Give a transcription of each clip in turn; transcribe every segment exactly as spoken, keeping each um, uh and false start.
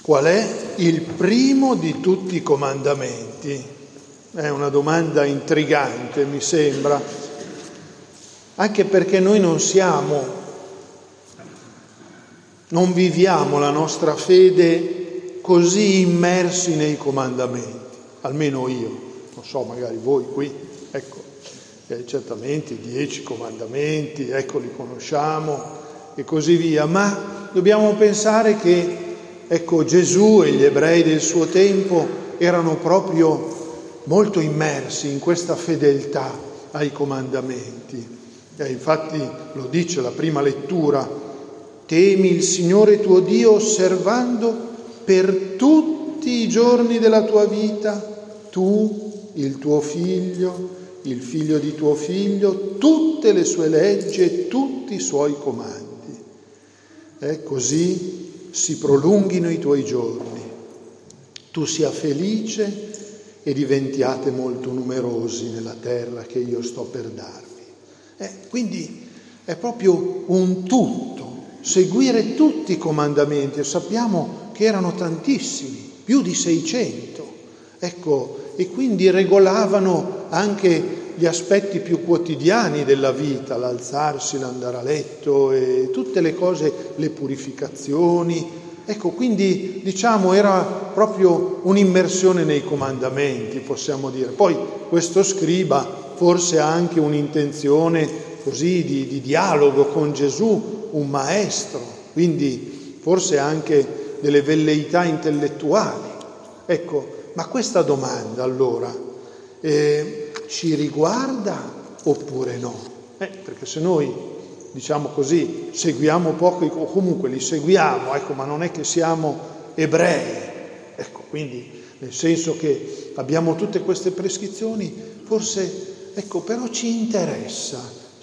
Qual è il primo di tutti i comandamenti? È una domanda intrigante, mi sembra, anche perché noi non siamo, non viviamo la nostra fede così immersi nei comandamenti, almeno io, non so, magari voi qui, ecco, eh, certamente i dieci comandamenti, ecco, li conosciamo e così via, ma dobbiamo pensare che ecco, Gesù e gli ebrei del suo tempo erano proprio molto immersi in questa fedeltà ai comandamenti. E infatti lo dice la prima lettura: temi il Signore tuo Dio osservando per tutti i giorni della tua vita, tu, il tuo figlio, il figlio di tuo figlio, tutte le sue leggi e tutti i suoi comandi. E così si prolunghino i tuoi giorni, tu sia felice e diventiate molto numerosi nella terra che io sto per darvi. Eh, quindi è proprio un tutto, seguire tutti i comandamenti, e sappiamo che erano tantissimi, più di seicento, ecco, e quindi regolavano anche gli aspetti più quotidiani della vita, l'alzarsi, l'andare a letto e tutte le cose, le purificazioni. Ecco, quindi diciamo era proprio un'immersione nei comandamenti, possiamo dire. Poi questo scriba forse ha anche un'intenzione così di, di dialogo con Gesù, un maestro, quindi forse anche delle velleità intellettuali. Ecco, ma questa domanda allora eh, ci riguarda oppure no? Eh, perché se noi, diciamo così, seguiamo poco o comunque li seguiamo, ecco, ma non è che siamo ebrei, ecco, quindi nel senso che abbiamo tutte queste prescrizioni, forse, ecco, però ci interessa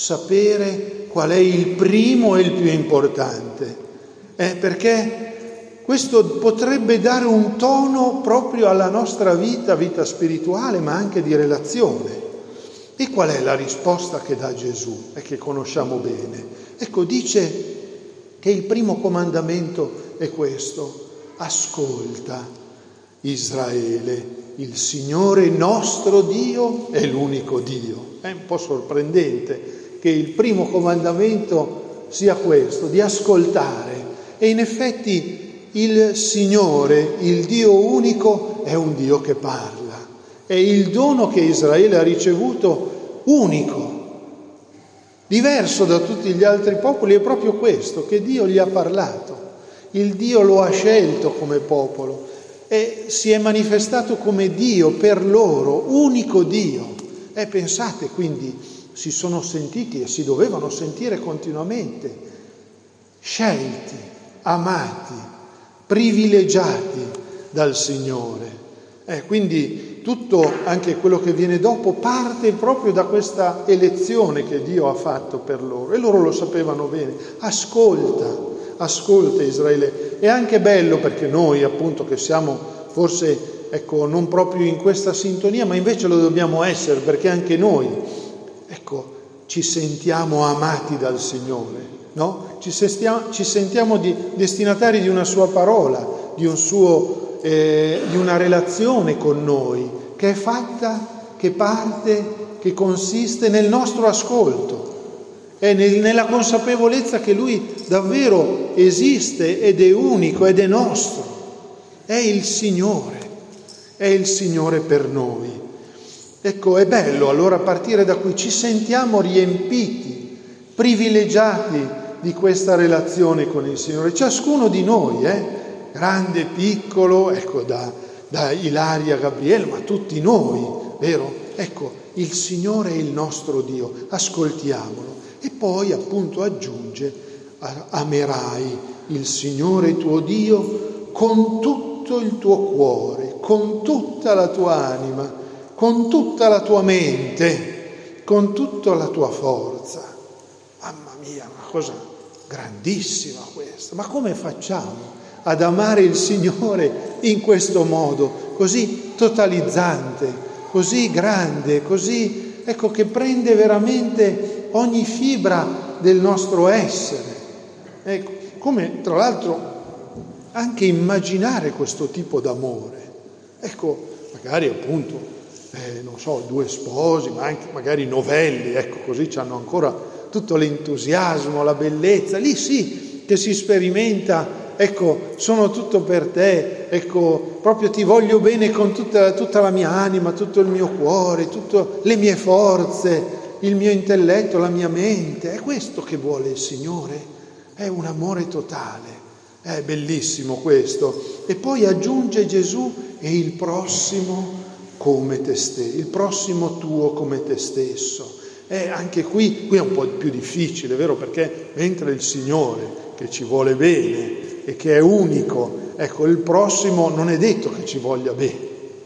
sapere qual è il primo e il più importante, eh, perché questo potrebbe dare un tono proprio alla nostra vita, vita spirituale, ma anche di relazione. E qual è la risposta che dà Gesù e che conosciamo bene? Ecco, dice che il primo comandamento è questo: ascolta Israele, il Signore nostro Dio è l'unico Dio. È un po' sorprendente che il primo comandamento sia questo, di ascoltare. E in effetti il Signore, il Dio unico, è un Dio che parla. È il dono che Israele ha ricevuto unico, diverso da tutti gli altri popoli, è proprio questo, che Dio gli ha parlato. Il Dio lo ha scelto come popolo e si è manifestato come Dio per loro, unico Dio. E pensate, quindi si sono sentiti e si dovevano sentire continuamente scelti, amati, privilegiati dal Signore. Eh, quindi tutto, anche quello che viene dopo, parte proprio da questa elezione che Dio ha fatto per loro, e loro lo sapevano bene. Ascolta, ascolta Israele. È anche bello perché noi, appunto, che siamo forse, ecco, non proprio in questa sintonia, ma invece lo dobbiamo essere, perché anche noi, ecco, ci sentiamo amati dal Signore. No? Ci sentiamo, ci sentiamo di, destinatari di una sua parola, di, un suo, eh, di una relazione con noi, che è fatta, che parte, che consiste nel nostro ascolto, è nel, nella consapevolezza che Lui davvero esiste ed è unico ed è nostro, è il Signore, è il Signore per noi. Ecco, è bello allora partire da qui, ci sentiamo riempiti, privilegiati di questa relazione con il Signore, ciascuno di noi, eh? grande, piccolo, ecco, da, da Ilaria, Gabriele, ma tutti noi, vero? Ecco, il Signore è il nostro Dio, ascoltiamolo. E poi appunto aggiunge: amerai il Signore tuo Dio con tutto il tuo cuore, con tutta la tua anima, con tutta la tua mente, con tutta la tua forza. Mamma mia, una cosa grandissima questa. Ma come facciamo ad amare il Signore in questo modo, così totalizzante, così grande, così, ecco, che prende veramente ogni fibra del nostro essere? Ecco, come tra l'altro anche immaginare questo tipo d'amore. Ecco, magari appunto, eh, non so, due sposi, ma anche magari novelli, ecco, così hanno ancora tutto l'entusiasmo, la bellezza, lì sì che si sperimenta, ecco, sono tutto per te, ecco, proprio ti voglio bene con tutta, tutta la mia anima, tutto il mio cuore, tutte le mie forze, il mio intelletto, la mia mente. È questo che vuole il Signore, è un amore totale, è bellissimo questo. E poi aggiunge Gesù: e il prossimo come te stesso, il prossimo tuo come te stesso. E anche qui, qui è un po' più difficile, vero? Perché mentre il Signore, che ci vuole bene e che è unico, ecco, il prossimo non è detto che ci voglia bene,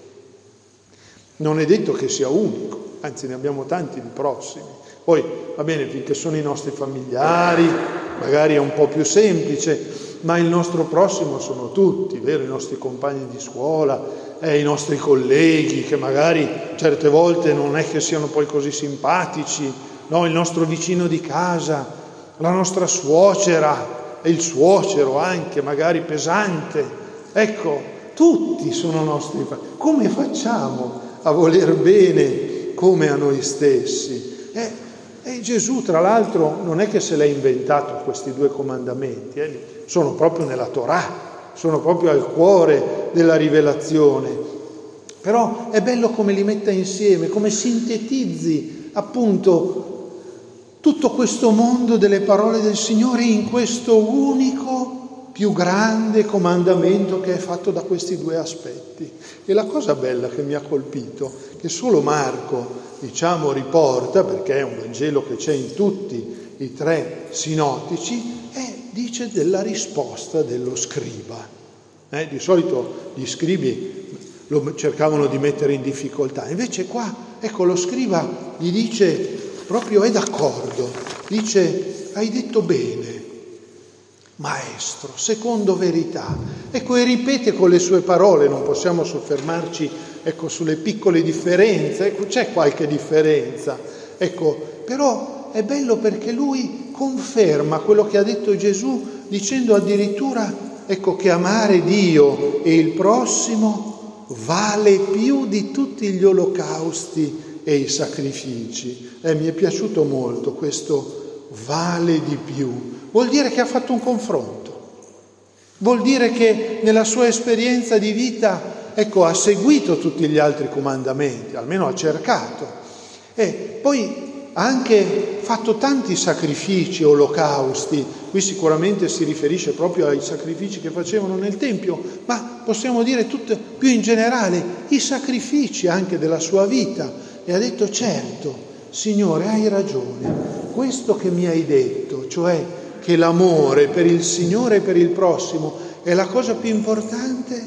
non è detto che sia unico, anzi ne abbiamo tanti di prossimi. Poi va bene, finché sono i nostri familiari, magari è un po' più semplice, ma il nostro prossimo sono tutti, vero? I nostri compagni di scuola, eh, i nostri colleghi, che magari certe volte non è che siano poi così simpatici, no? Il nostro vicino di casa, la nostra suocera e il suocero anche, magari pesante. Ecco, tutti sono nostri. Come facciamo a voler bene come a noi stessi? E, e Gesù, tra l'altro, non è che se l'ha inventato questi due comandamenti, eh? Sono proprio nella Torah, sono proprio al cuore della rivelazione. Però è bello come li metta insieme, come sintetizzi appunto tutto questo mondo delle parole del Signore in questo unico, più grande comandamento che è fatto da questi due aspetti. E la cosa bella che mi ha colpito, che solo Marco, diciamo, riporta, perché è un Vangelo che c'è in tutti i tre sinottici, è, dice, della risposta dello scriba. Eh, di solito gli scribi lo cercavano di mettere in difficoltà, invece qua, ecco, lo scriba gli dice, proprio è d'accordo, dice: hai detto bene, maestro, secondo verità. Ecco, e ripete con le sue parole, non possiamo soffermarci, ecco, sulle piccole differenze, ecco, c'è qualche differenza, ecco, però è bello perché lui conferma quello che ha detto Gesù, dicendo addirittura, ecco, che amare Dio e il prossimo vale più di tutti gli olocausti e i sacrifici. Eh, mi è piaciuto molto questo vale di più. Vuol dire che ha fatto un confronto, vuol dire che nella sua esperienza di vita, ecco, ha seguito tutti gli altri comandamenti, almeno ha cercato, e poi ha anche fatto tanti sacrifici, olocausti. Qui sicuramente si riferisce proprio ai sacrifici che facevano nel Tempio, ma possiamo dire tutto, più in generale, i sacrifici anche della sua vita. E ha detto: certo, Signore, hai ragione, questo che mi hai detto, cioè che l'amore per il Signore e per il prossimo è la cosa più importante,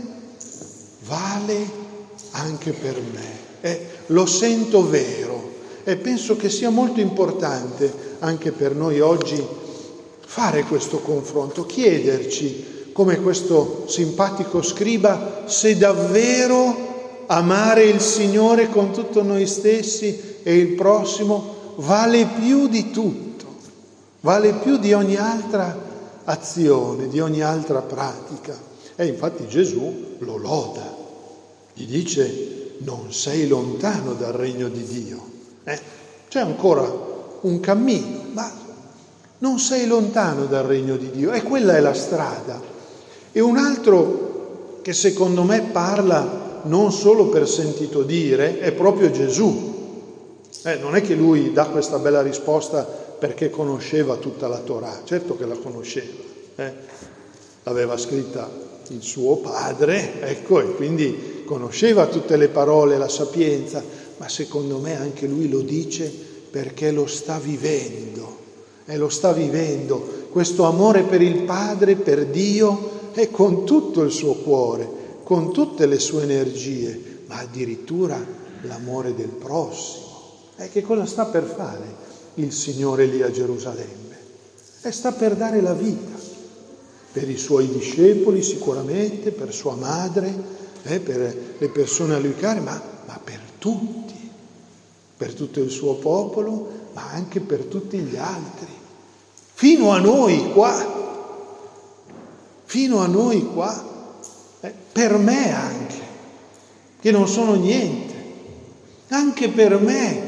vale anche per me. Eh, lo sento vero. E penso che sia molto importante anche per noi oggi fare questo confronto, chiederci, come questo simpatico scriba, se davvero amare il Signore con tutto noi stessi e il prossimo vale più di tutto, vale più di ogni altra azione, di ogni altra pratica. E infatti Gesù lo loda, gli dice: non sei lontano dal regno di Dio. Eh, c'è ancora un cammino, ma non sei lontano dal regno di Dio, e quella è la strada. E un altro che secondo me parla non solo per sentito dire è proprio Gesù. Eh, non è che lui dà questa bella risposta perché conosceva tutta la Torah, certo che la conosceva, eh? L'aveva scritta il suo padre, ecco, e quindi conosceva tutte le parole, la sapienza, ma secondo me anche lui lo dice perché lo sta vivendo, e lo sta vivendo, questo amore per il Padre, per Dio, e con tutto il suo cuore, con tutte le sue energie, ma addirittura l'amore del prossimo. E che cosa sta per fare il Signore lì a Gerusalemme? E sta per dare la vita, per i suoi discepoli sicuramente, per sua madre, eh, per le persone a lui care, ma, ma per tutti, per tutto il suo popolo, ma anche per tutti gli altri, fino a noi qua. fino a noi qua, eh, per me anche, che non sono niente, anche per me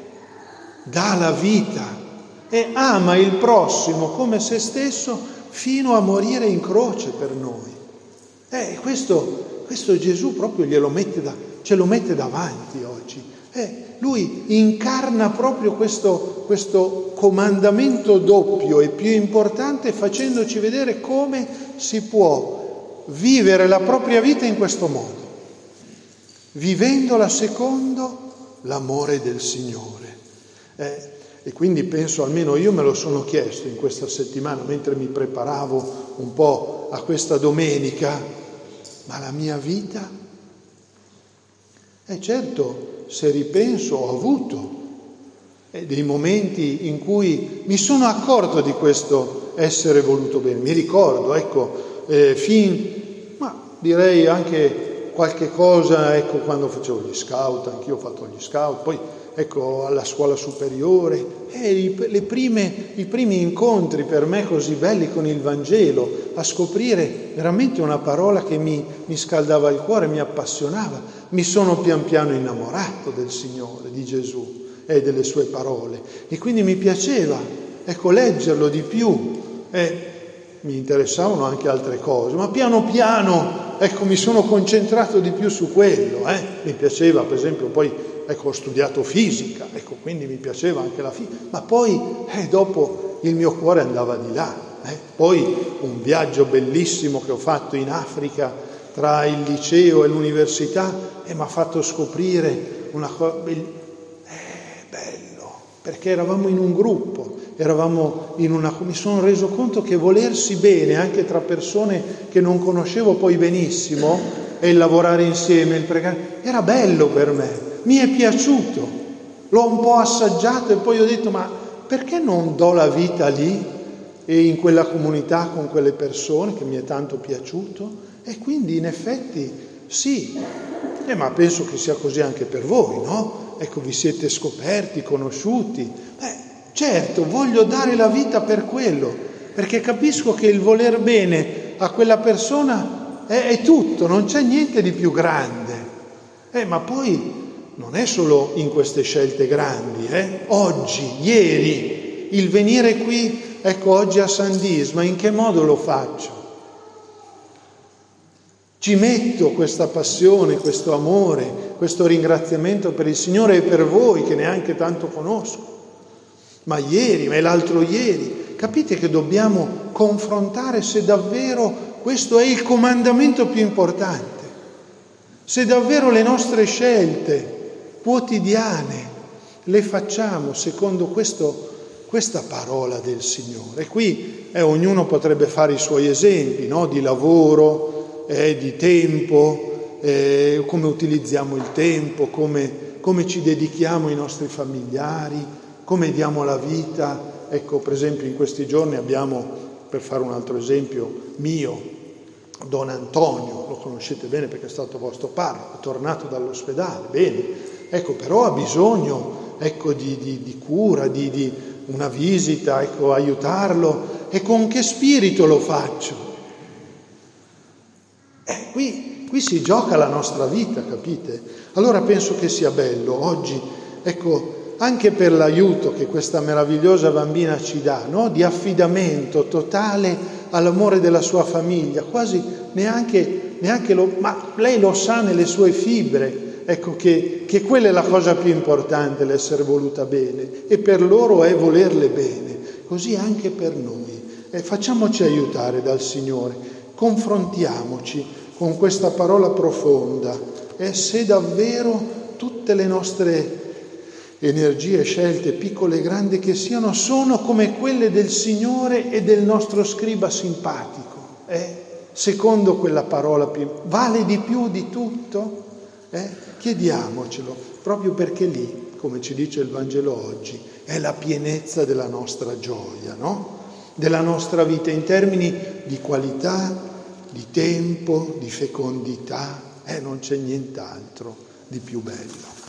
dà la vita e ama il prossimo come se stesso fino a morire in croce per noi. Eh, questo, questo Gesù proprio glielo mette da, ce lo mette davanti oggi. Eh, lui incarna proprio questo, questo comandamento doppio e più importante, facendoci vedere come si può vivere la propria vita in questo modo, vivendola secondo l'amore del Signore. Eh, e quindi penso, almeno io me lo sono chiesto in questa settimana, mentre mi preparavo un po' a questa domenica, ma la mia vita? E eh, certo, se ripenso, ho avuto eh, dei momenti in cui mi sono accorto di questo essere voluto bene. Mi ricordo, ecco, eh, fin, ma direi anche qualche cosa, ecco, quando facevo gli scout, anch'io ho fatto gli scout, poi ecco alla scuola superiore, e le prime, i primi incontri per me così belli con il Vangelo, a scoprire veramente una parola che mi, mi scaldava il cuore, mi appassionava. Mi sono pian piano innamorato del Signore, di Gesù e delle sue parole, e quindi mi piaceva, ecco, leggerlo di più. E mi interessavano anche altre cose, ma piano piano, ecco, mi sono concentrato di più su quello. Eh. Mi piaceva, per esempio, poi, ecco, ho studiato fisica, ecco, quindi mi piaceva anche la fisica, ma poi, eh, dopo, il mio cuore andava di là. Eh. Poi un viaggio bellissimo che ho fatto in Africa tra il liceo e l'università e mi ha fatto scoprire una cosa be- eh, bello, perché eravamo in un gruppo, eravamo in una, mi sono reso conto che volersi bene anche tra persone che non conoscevo poi benissimo, e il lavorare insieme, il pregare, era bello per me, mi è piaciuto, l'ho un po' assaggiato e poi ho detto, ma perché non do la vita lì e in quella comunità con quelle persone che mi è tanto piaciuto? E quindi in effetti sì, eh, ma penso che sia così anche per voi, no? Ecco, vi siete scoperti, conosciuti. Beh, certo, voglio dare la vita per quello, perché capisco che il voler bene a quella persona è, è tutto, non c'è niente di più grande. Eh, ma poi non è solo in queste scelte grandi, eh? Oggi, ieri, il venire qui, ecco, oggi a San Disma, in che modo lo faccio? Ci metto questa passione, questo amore, questo ringraziamento per il Signore e per voi che neanche tanto conosco. Ma ieri, ma l'altro ieri, capite che dobbiamo confrontare se davvero questo è il comandamento più importante, se davvero le nostre scelte quotidiane le facciamo secondo questo, questa parola del Signore. E qui eh, ognuno potrebbe fare i suoi esempi, no? Di lavoro, Eh, di tempo, eh, come utilizziamo il tempo, come, come ci dedichiamo ai nostri familiari, come diamo la vita. Ecco, per esempio in questi giorni abbiamo, per fare un altro esempio mio, Don Antonio, lo conoscete bene perché è stato vostro parroco, è tornato dall'ospedale, bene, ecco, però ha bisogno, ecco, di, di, di cura, di, di una visita, ecco, aiutarlo. E con che spirito lo faccio? Eh, qui, qui si gioca la nostra vita, capite? Allora penso che sia bello oggi, ecco, anche per l'aiuto che questa meravigliosa bambina ci dà, no? Di affidamento totale all'amore della sua famiglia, quasi neanche, neanche lo, ma lei lo sa nelle sue fibre, ecco, che, che quella è la cosa più importante, l'essere voluta bene, e per loro è volerle bene, così anche per noi. Eh, facciamoci aiutare dal Signore. Confrontiamoci con questa parola profonda e se davvero tutte le nostre energie, scelte, piccole e grandi che siano, sono come quelle del Signore e del nostro scriba simpatico. Eh? Secondo quella parola, vale di più di tutto? Eh? Chiediamocelo, proprio perché lì, come ci dice il Vangelo oggi, è la pienezza della nostra gioia, no? Della nostra vita in termini di qualità, di tempo, di fecondità, e eh, non c'è nient'altro di più bello.